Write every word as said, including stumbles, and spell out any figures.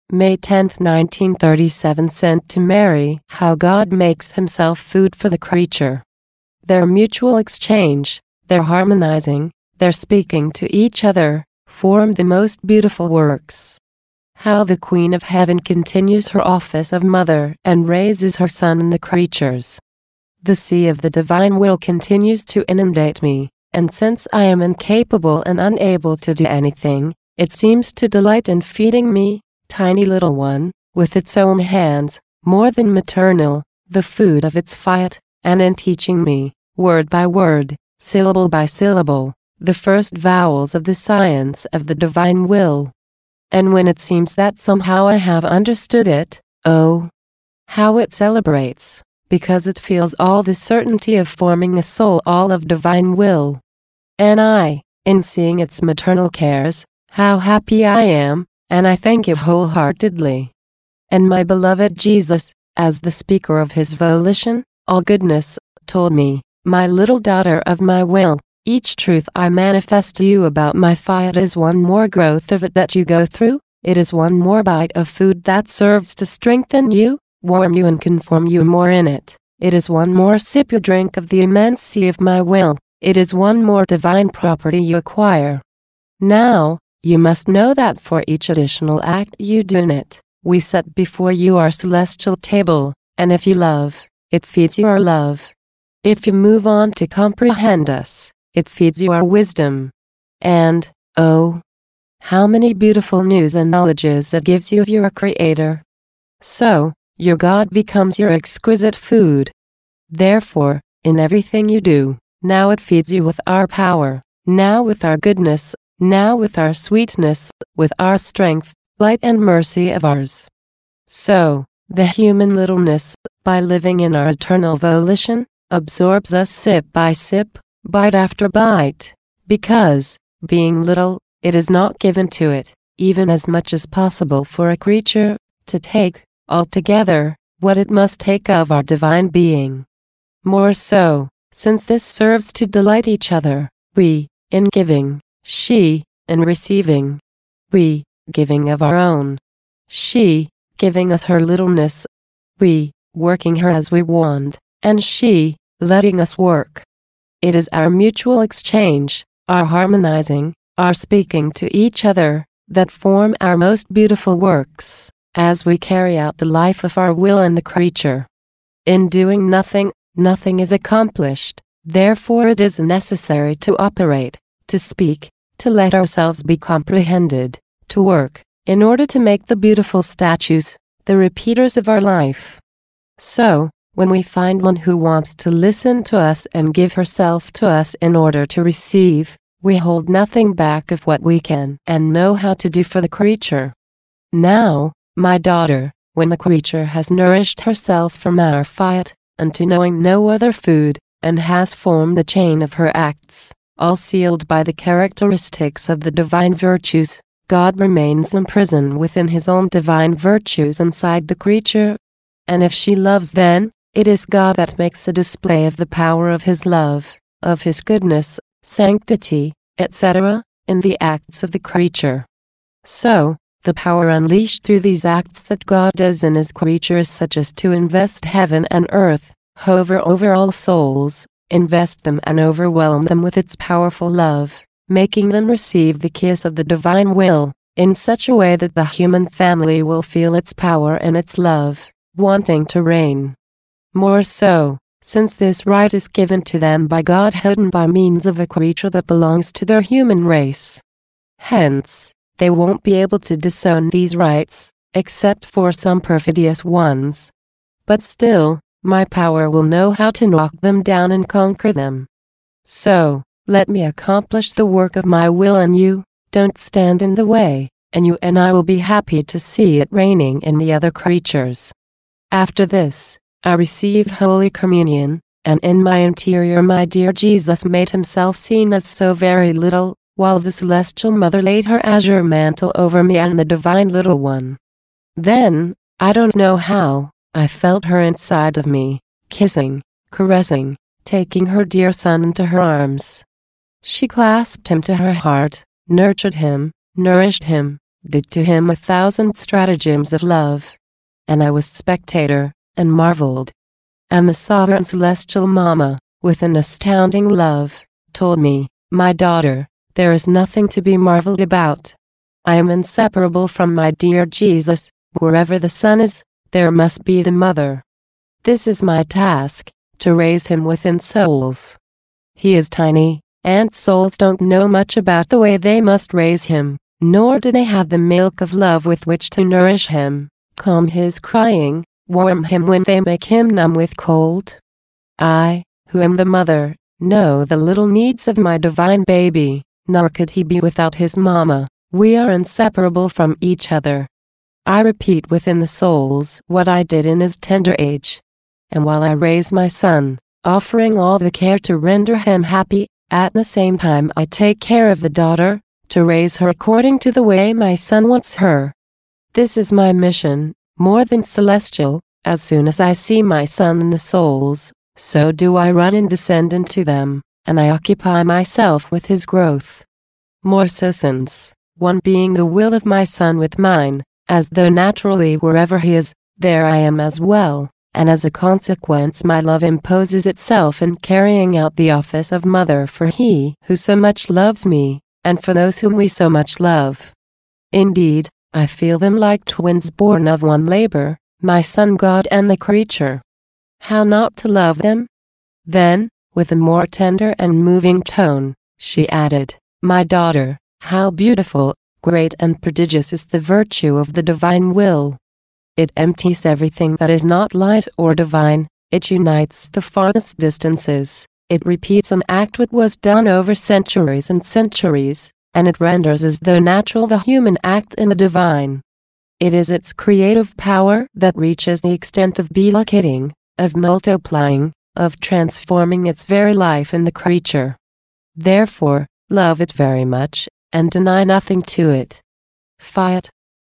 May tenth nineteen thirty-seven sent to Mary how God makes himself food for the creature. Their mutual exchange, their harmonizing, their speaking to each other, form the most beautiful works. How the Queen of Heaven continues her office of mother and raises her Son in the creatures. The sea of the divine will continues to inundate me, and since I am incapable and unable to do anything, it seems to delight in feeding me, tiny little one, with its own hands, more than maternal, the food of its fiat, and in teaching me, word by word, syllable by syllable, the first vowels of the science of the divine will. And when it seems that somehow I have understood it, oh, how it celebrates, because it feels all the certainty of forming a soul all of divine will. And I, in seeing its maternal cares, how happy I am, and I thank it wholeheartedly. And my beloved Jesus, as the speaker of his volition, all goodness, told me, my little daughter of my will, each truth I manifest to you about my fiat is one more growth of it that you go through, it is one more bite of food that serves to strengthen you, warm you and conform you more in it, it is one more sip you drink of the immense sea of my will, it is one more divine property you acquire. Now, you must know that for each additional act you do in it, we set before you our celestial table, and if you love, it feeds you our love. If you move on to comprehend us, it feeds you our wisdom. And, oh, how many beautiful news and knowledges it gives you of your Creator. So, your God becomes your exquisite food. Therefore, in everything you do, now it feeds you with our power, now with our goodness, now with our sweetness, with our strength, light and mercy of ours. So, the human littleness, by living in our eternal volition, absorbs us sip by sip, bite after bite, because, being little, it is not given to it, even as much as possible for a creature, to take, altogether, what it must take of our divine being. More so, since this serves to delight each other, we, in giving, she, in receiving. We, giving of our own. She, giving us her littleness. We, working her as we want, and she, letting us work. It is our mutual exchange, our harmonizing, our speaking to each other, that form our most beautiful works, as we carry out the life of our will in the creature. In doing nothing, nothing is accomplished, therefore it is necessary to operate, to speak, to let ourselves be comprehended, to work, in order to make the beautiful statues, the repeaters of our life. So, when we find one who wants to listen to us and give herself to us in order to receive, we hold nothing back of what we can and know how to do for the creature. Now, my daughter, when the creature has nourished herself from our fiat, unto knowing no other food, and has formed the chain of her acts, all sealed by the characteristics of the divine virtues, God remains imprisoned within his own divine virtues inside the creature. And if she loves, then, it is God that makes a display of the power of his love, of his goodness, sanctity, et cetera, in the acts of the creature. So, the power unleashed through these acts that God does in his creature is such as to invest heaven and earth, hover over all souls, invest them and overwhelm them with its powerful love, making them receive the kiss of the divine will, in such a way that the human family will feel its power and its love, wanting to reign. More so, since this right is given to them by God hidden by means of a creature that belongs to their human race. Hence, they won't be able to disown these rights, except for some perfidious ones. But still, my power will know how to knock them down and conquer them. So, let me accomplish the work of my will in you, don't stand in the way, and you and I will be happy to see it reigning in the other creatures. After this, I received Holy Communion, and in my interior my dear Jesus made himself seen as so very little, while the Celestial Mother laid her azure mantle over me and the Divine Little One. Then, I don't know how, I felt her inside of me, kissing, caressing, taking her dear Son into her arms. She clasped him to her heart, nurtured him, nourished him, did to him a thousand stratagems of love. And I was spectator, and marveled. And the sovereign celestial Mama, with an astounding love, told me, "My daughter, there is nothing to be marveled about. I am inseparable from my dear Jesus. Wherever the son is, there must be the mother. This is my task, to raise him within souls. He is tiny, and souls don't know much about the way they must raise him, nor do they have the milk of love with which to nourish him, calm his crying, warm him when they make him numb with cold. I, who am the mother, know the little needs of my divine baby, nor could he be without his mama. We are inseparable from each other. I repeat within the souls what I did in his tender age. And while I raise my son, offering all the care to render him happy, at the same time I take care of the daughter, to raise her according to the way my son wants her. This is my mission, more than celestial. As soon as I see my son in the souls, so do I run and descend into them, and I occupy myself with his growth. More so since, one being the will of my son with mine, as though naturally wherever he is, there I am as well, and as a consequence my love imposes itself in carrying out the office of mother for he who so much loves me, and for those whom we so much love. Indeed, I feel them like twins born of one labor, my son God and the creature. How not to love them? Then, with a more tender and moving tone, she added, "My daughter, how beautiful, great and prodigious is the virtue of the divine will. It empties everything that is not light or divine, it unites the farthest distances, it repeats an act which was done over centuries and centuries, and it renders as though natural the human act in the divine. It is its creative power that reaches the extent of belocating, of multiplying, of transforming its very life in the creature. Therefore, love it very much, and deny nothing to it. Fiat.